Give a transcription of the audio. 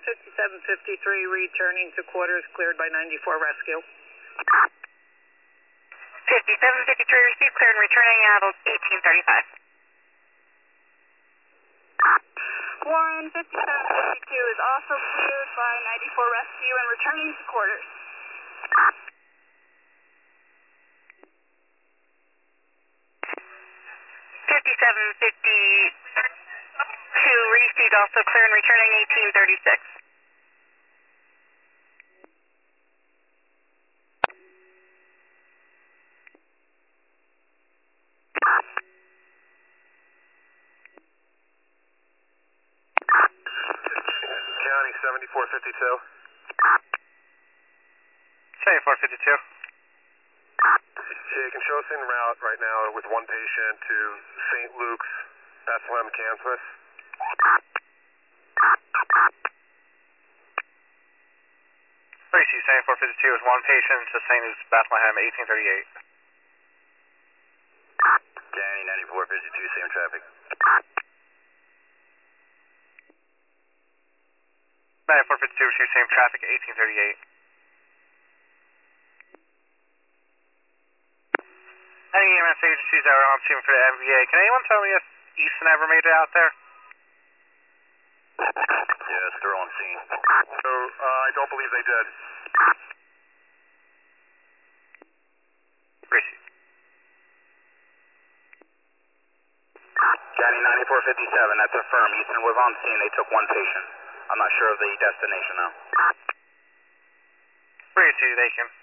5753 returning to quarters cleared by 94 rescue. 5753 received, cleared and returning at 1835. Warren, 5752 is also cleared by 94 rescue and returning to quarters. 5752 received, also clear and returning 1836. County 7452. 7452. Yeah, you can show us en route right now with one patient to St. Luke's, Bethlehem, Kansas. Tracy, 7452 is one patient to St. Luke's, Bethlehem, 1838. County 9452, same traffic. 9452 received same traffic, 1838. Any EMS agencies that were on scene for the MVA, can anyone tell me if Easton ever made it out there? Yes, they're on scene. So, I don't believe they did. Received. County 9457, that's a firm. Easton was on scene. They took one patient. I'm not sure of the destination now. Bring it to you, they can.